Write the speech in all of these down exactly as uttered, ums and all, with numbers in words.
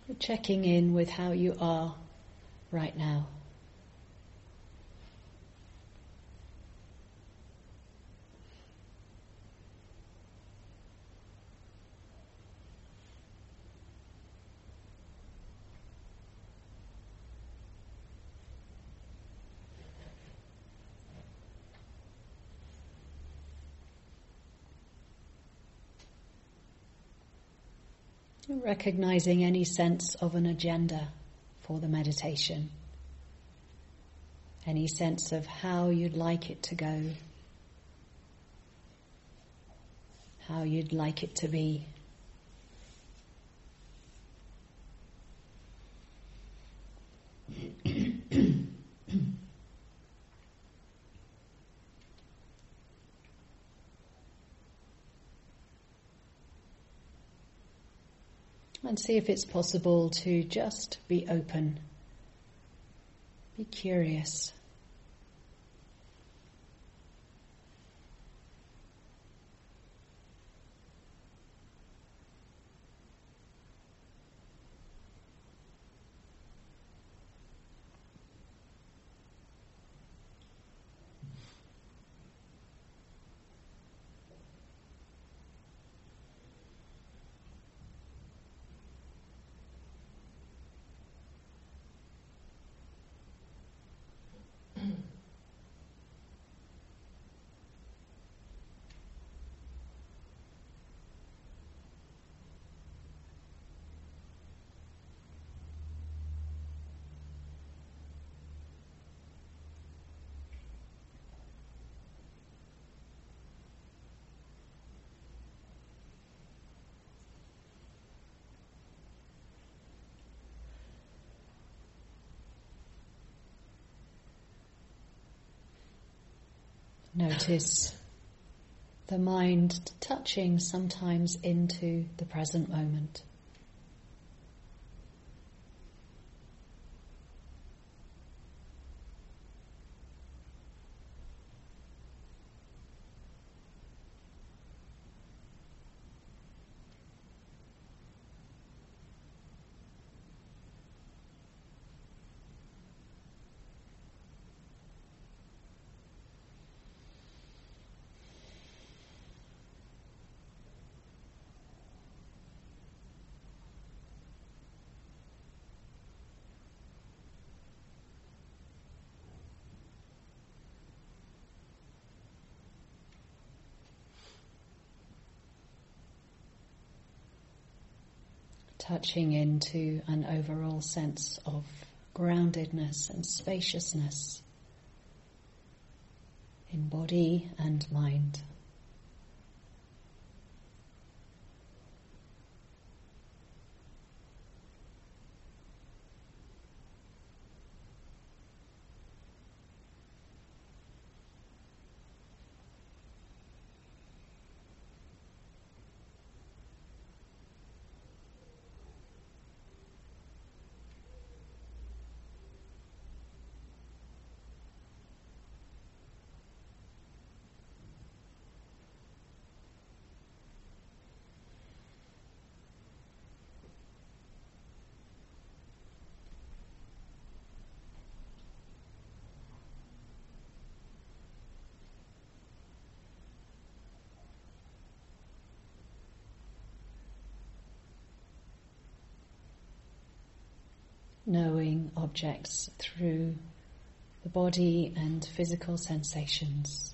Checking in with how you are right now. Recognizing any sense of an agenda for the meditation, any sense of how you'd like it to go, how you'd like it to be. And see if it's possible to just be open, be curious. Notice the mind touching sometimes into the present moment. Touching into an overall sense of groundedness and spaciousness in body and mind. Knowing objects through the body and physical sensations.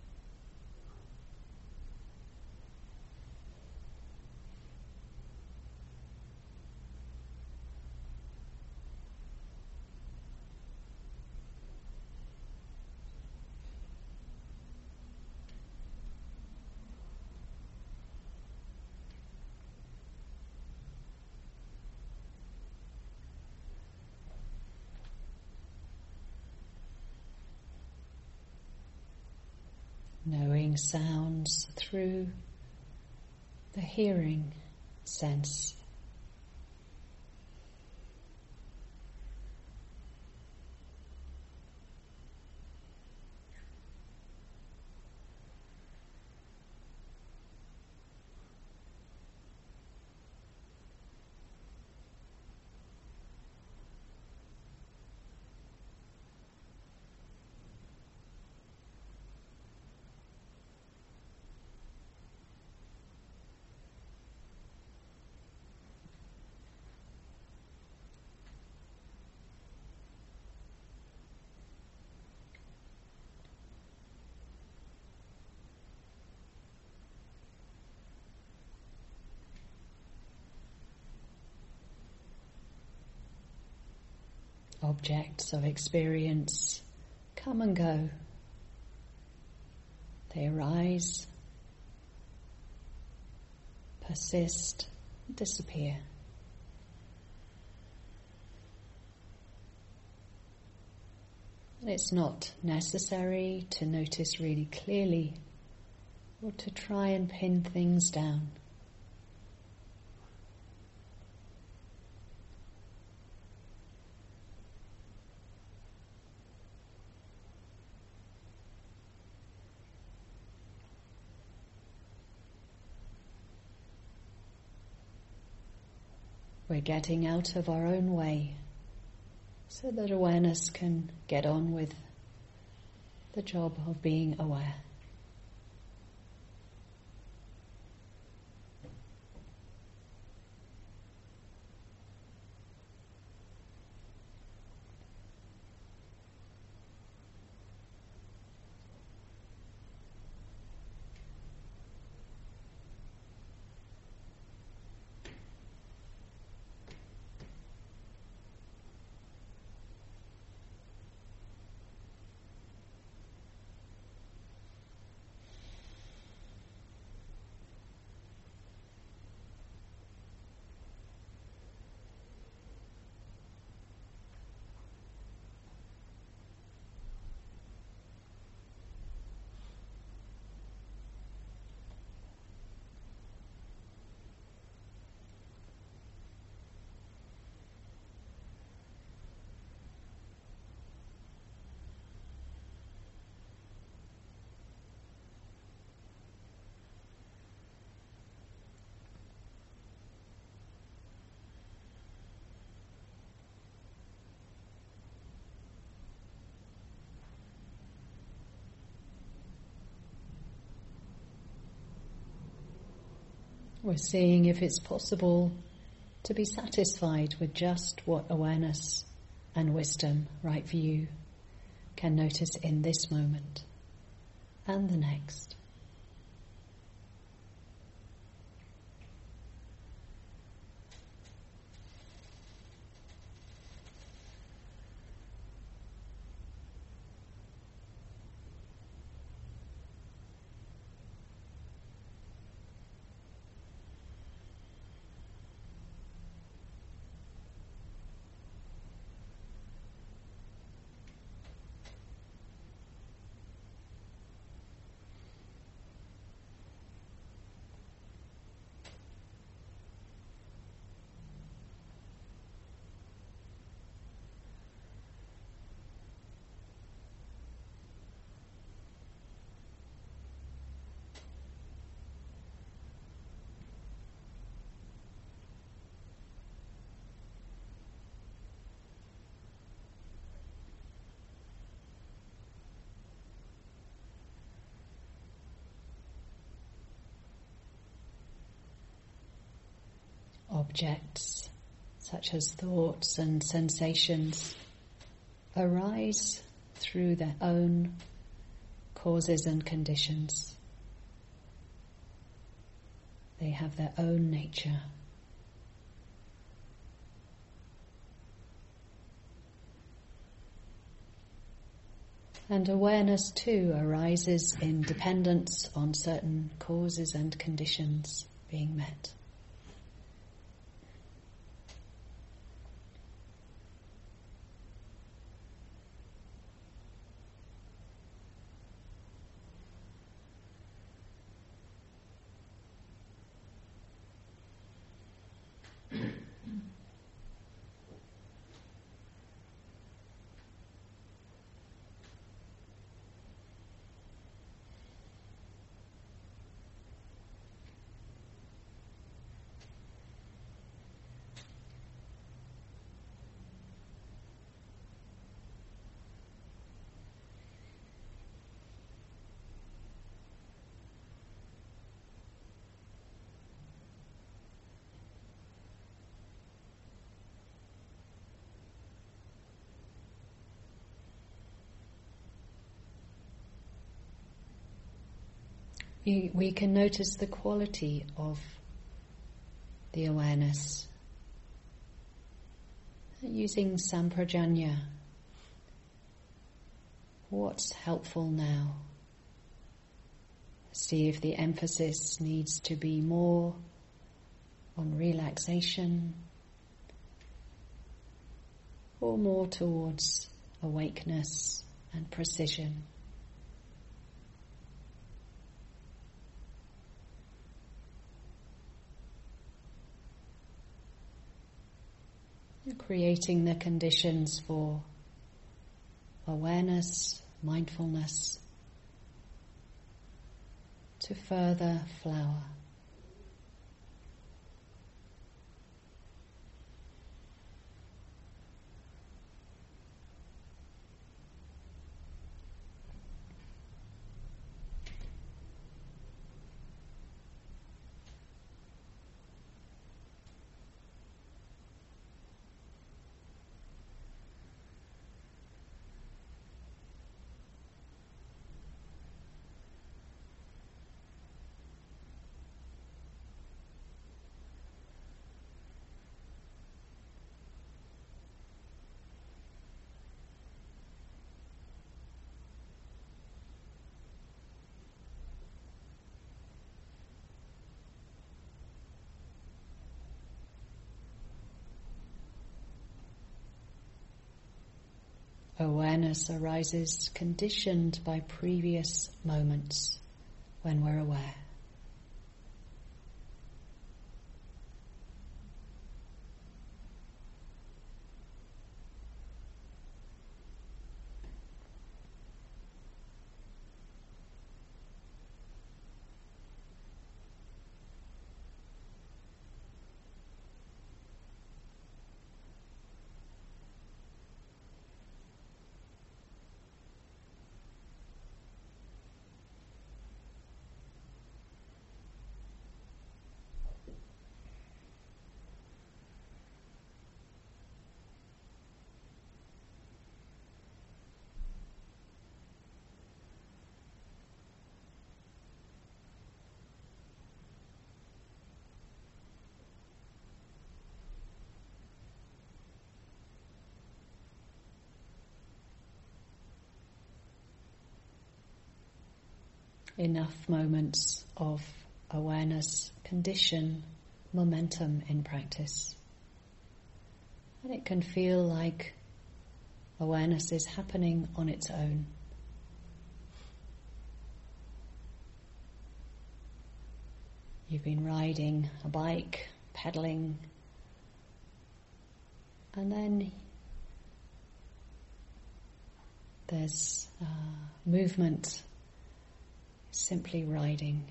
Knowing sounds through the hearing sense. Objects of experience come and go. They arise, persist, disappear. And it's not necessary to notice really clearly or to try and pin things down. We're getting out of our own way so that awareness can get on with the job of being aware. We're seeing if it's possible to be satisfied with just what awareness and wisdom, right for you, can notice in this moment and the next. Objects, such as thoughts and sensations, arise through their own causes and conditions. They have their own nature. And awareness too arises in dependence on certain causes and conditions being met. We can notice the quality of the awareness. Using Samprajanya, what's helpful now? See if the emphasis needs to be more on relaxation or more towards awakeness and precision. Creating the conditions for awareness, mindfulness to further flower. Awareness arises conditioned by previous moments when we're aware. Enough moments of awareness condition momentum in practice. And it can feel like awareness is happening on its own. You've been riding a bike, pedaling, and then there's uh, movement, simply riding.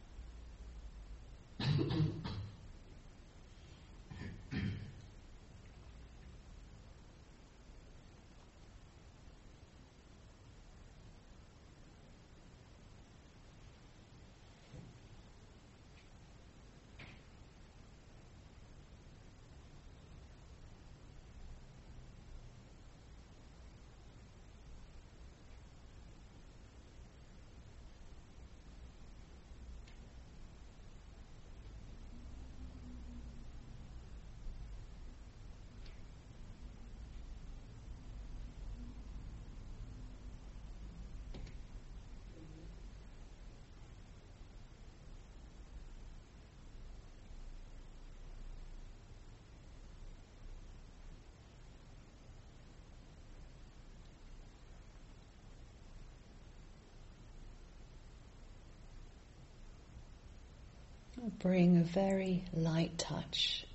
Bring a very light touch.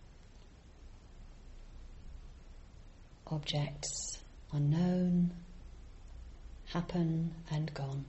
Objects unknown, happen and gone.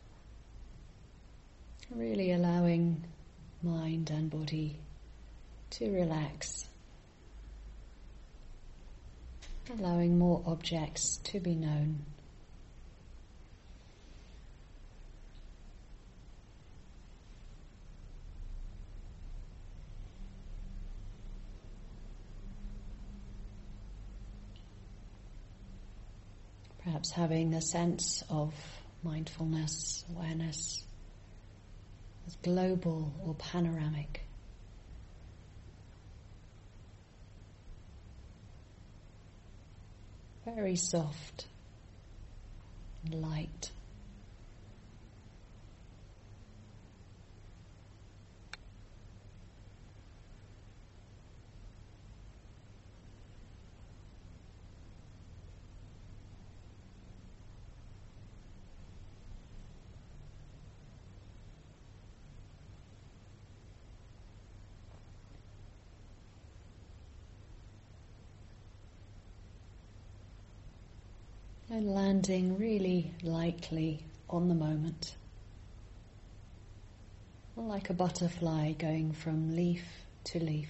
Really allowing mind and body to relax, allowing more objects to be known. Perhaps having a sense of mindfulness, awareness as global or panoramic. Very soft and light. And landing really lightly on the moment, like a butterfly going from leaf to leaf.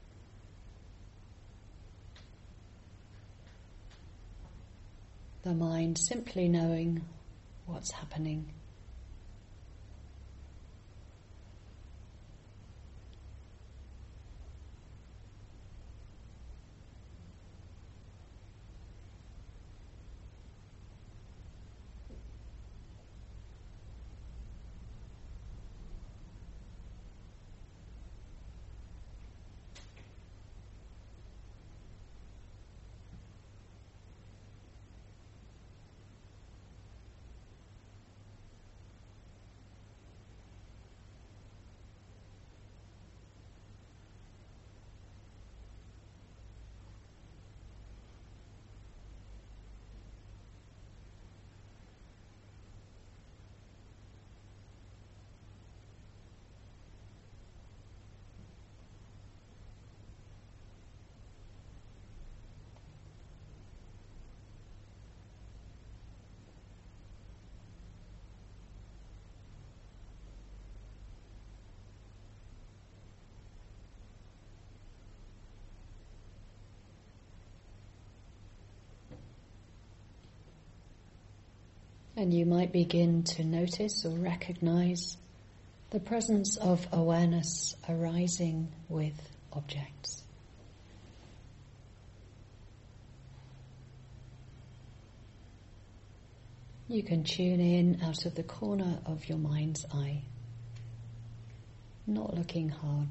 The mind simply knowing what's happening. And you might begin to notice or recognize the presence of awareness arising with objects. You can tune in out of the corner of your mind's eye, not looking hard.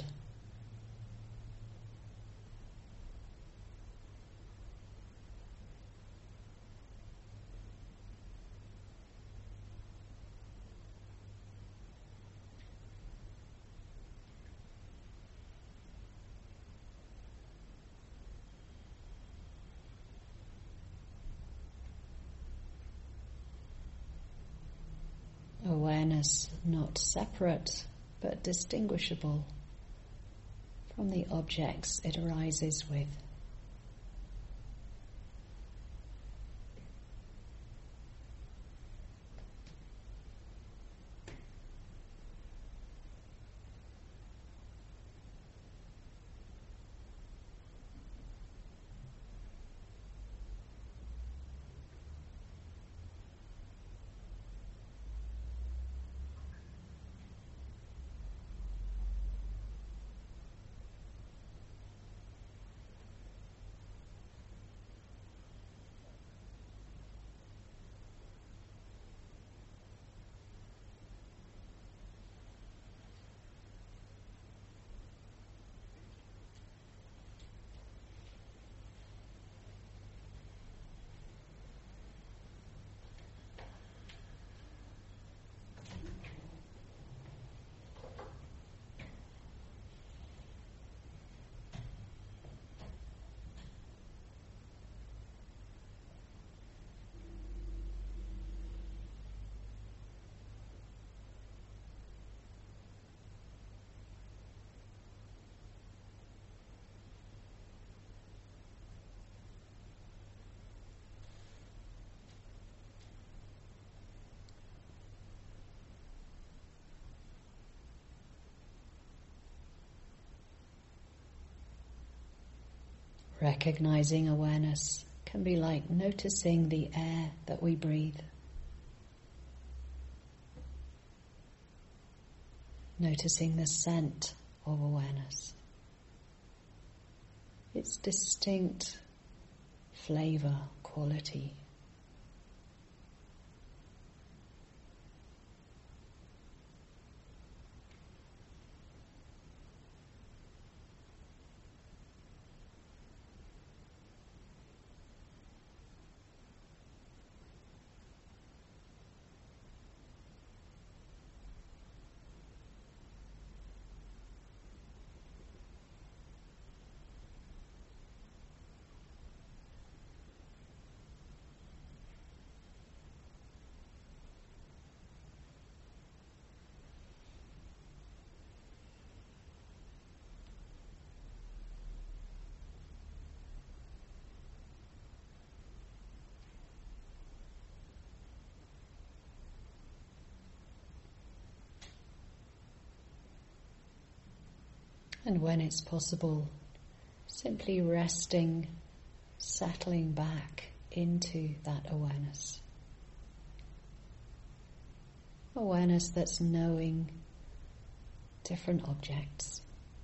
Awareness not separate but distinguishable from the objects it arises with. Recognizing awareness can be like noticing the air that we breathe. Noticing the scent of awareness. Its distinct flavor, quality. And when it's possible, simply resting, settling back into that awareness. Awareness that's knowing different objects.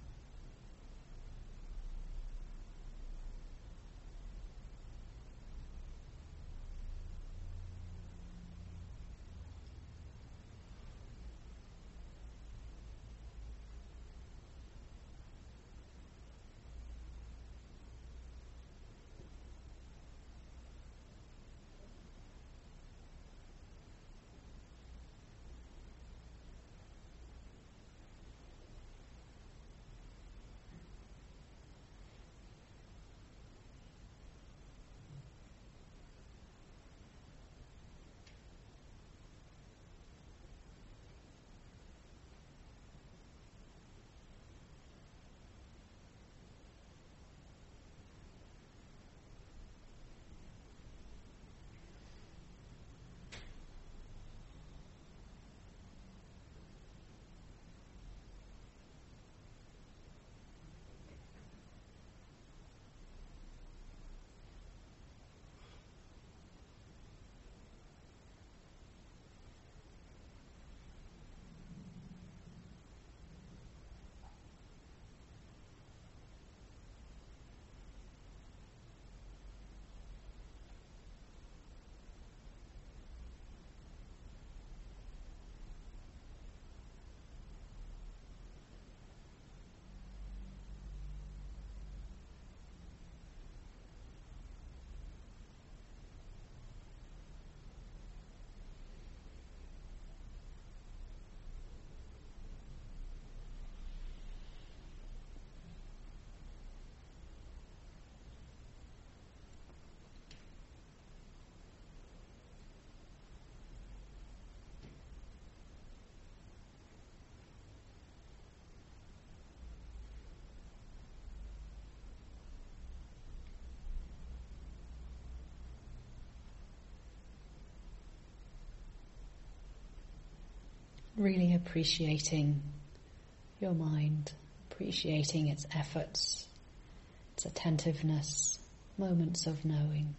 Really appreciating your mind, appreciating its efforts, its attentiveness, moments of knowing.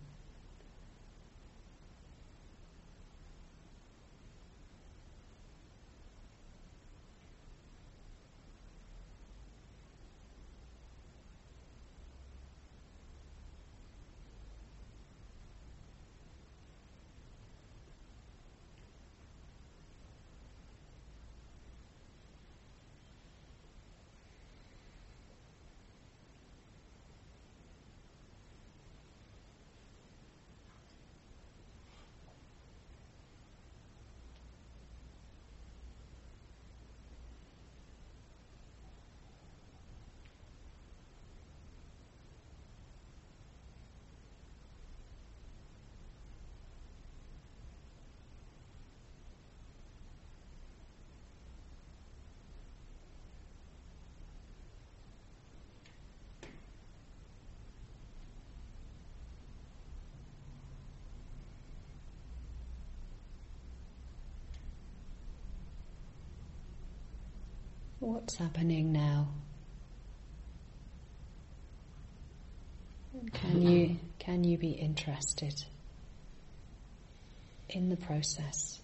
What's happening now? Can you, can you be interested in the process?